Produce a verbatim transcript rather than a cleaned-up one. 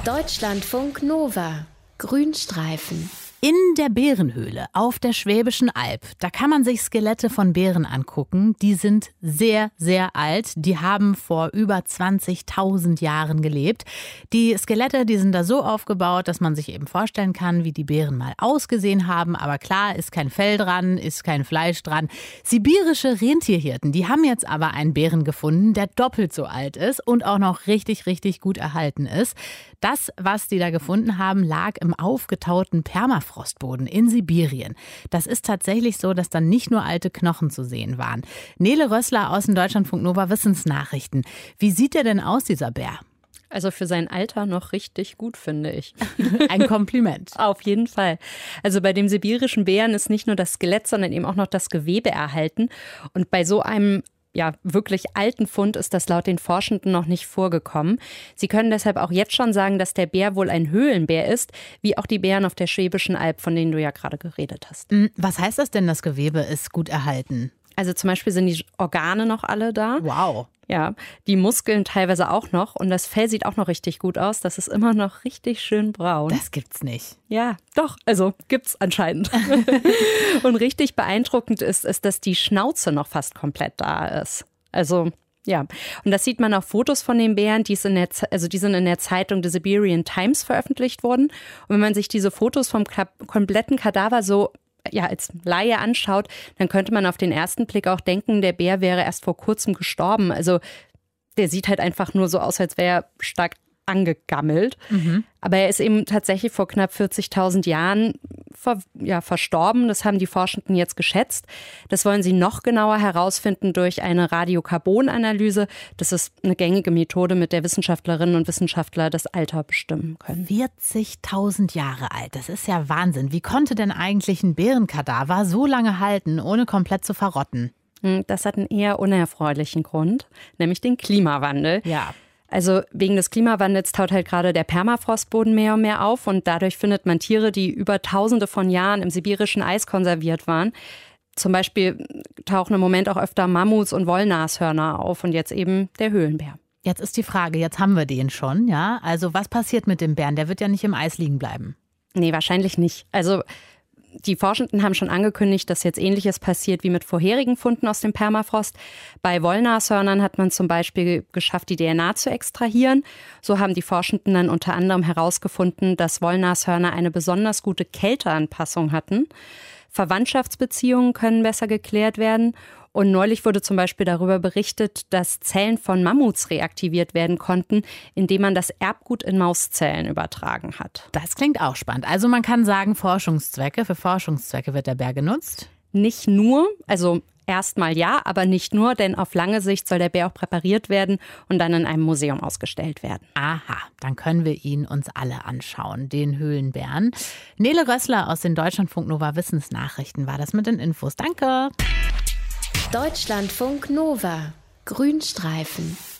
Deutschlandfunk Nova. Grünstreifen. In der Bärenhöhle auf der Schwäbischen Alb, da kann man sich Skelette von Bären angucken. Die sind sehr, sehr alt. Die haben vor über zwanzigtausend Jahren gelebt. Die Skelette, die sind da so aufgebaut, dass man sich eben vorstellen kann, wie die Bären mal ausgesehen haben. Aber klar, ist kein Fell dran, ist kein Fleisch dran. Sibirische Rentierhirten, die haben jetzt aber einen Bären gefunden, der doppelt so alt ist und auch noch richtig, richtig gut erhalten ist. Das, was die da gefunden haben, lag im aufgetauten Permafrostboden in Sibirien. Das ist tatsächlich so, dass dann nicht nur alte Knochen zu sehen waren. Nele Rössler aus den Deutschlandfunk Nova Wissensnachrichten. Wie sieht der denn aus, dieser Bär? Also für sein Alter noch richtig gut, finde ich. Ein Kompliment. Auf jeden Fall. Also bei dem sibirischen Bären ist nicht nur das Skelett, sondern eben auch noch das Gewebe erhalten. Und bei so einem ja, wirklich alten Fund ist das laut den Forschenden noch nicht vorgekommen. Sie können deshalb auch jetzt schon sagen, dass der Bär wohl ein Höhlenbär ist, wie auch die Bären auf der Schwäbischen Alb, von denen du ja gerade geredet hast. Was heißt das denn, das Gewebe ist gut erhalten? Also zum Beispiel sind die Organe noch alle da. Wow. Ja, die Muskeln teilweise auch noch und das Fell sieht auch noch richtig gut aus. Das ist immer noch richtig schön braun. Das gibt's nicht. Ja, doch, also gibt's anscheinend. Und richtig beeindruckend ist, ist, dass die Schnauze noch fast komplett da ist. Also ja, und das sieht man auf Fotos von den Bären, die, ist in der, also die sind in der Zeitung The Siberian Times veröffentlicht worden. Und wenn man sich diese Fotos vom kompletten Kadaver so ja, als Laie anschaut, dann könnte man auf den ersten Blick auch denken, der Bär wäre erst vor kurzem gestorben. Also der sieht halt einfach nur so aus, als wäre er stark angegammelt. Mhm. Aber er ist eben tatsächlich vor knapp vierzigtausend Jahren ver, ja, verstorben. Das haben die Forschenden jetzt geschätzt. Das wollen sie noch genauer herausfinden durch eine Radiokarbonanalyse. Das ist eine gängige Methode, mit der Wissenschaftlerinnen und Wissenschaftler das Alter bestimmen können. vierzigtausend Jahre alt, das ist ja Wahnsinn. Wie konnte denn eigentlich ein Bärenkadaver so lange halten, ohne komplett zu verrotten? Das hat einen eher unerfreulichen Grund, nämlich den Klimawandel. Ja. Also wegen des Klimawandels taut halt gerade der Permafrostboden mehr und mehr auf und dadurch findet man Tiere, die über tausende von Jahren im sibirischen Eis konserviert waren. Zum Beispiel tauchen im Moment auch öfter Mammuts und Wollnashörner auf und jetzt eben der Höhlenbär. Jetzt ist die Frage, jetzt haben wir den schon, ja? Also was passiert mit dem Bären? Der wird ja nicht im Eis liegen bleiben. Nee, wahrscheinlich nicht. Also die Forschenden haben schon angekündigt, dass jetzt Ähnliches passiert wie mit vorherigen Funden aus dem Permafrost. Bei Wollnashörnern hat man zum Beispiel geschafft, die D N A zu extrahieren. So haben die Forschenden dann unter anderem herausgefunden, dass Wollnashörner eine besonders gute Kälteanpassung hatten. Verwandtschaftsbeziehungen können besser geklärt werden. Und neulich wurde zum Beispiel darüber berichtet, dass Zellen von Mammuts reaktiviert werden konnten, indem man das Erbgut in Mauszellen übertragen hat. Das klingt auch spannend. Also man kann sagen, Forschungszwecke. Für Forschungszwecke wird der Bär genutzt? Nicht nur, also erstmal ja, aber nicht nur, denn auf lange Sicht soll der Bär auch präpariert werden und dann in einem Museum ausgestellt werden. Aha, dann können wir ihn uns alle anschauen, den Höhlenbären. Nele Rössler aus den Deutschlandfunk Nova Wissensnachrichten war das mit den Infos. Danke. Deutschlandfunk Nova. Grünstreifen.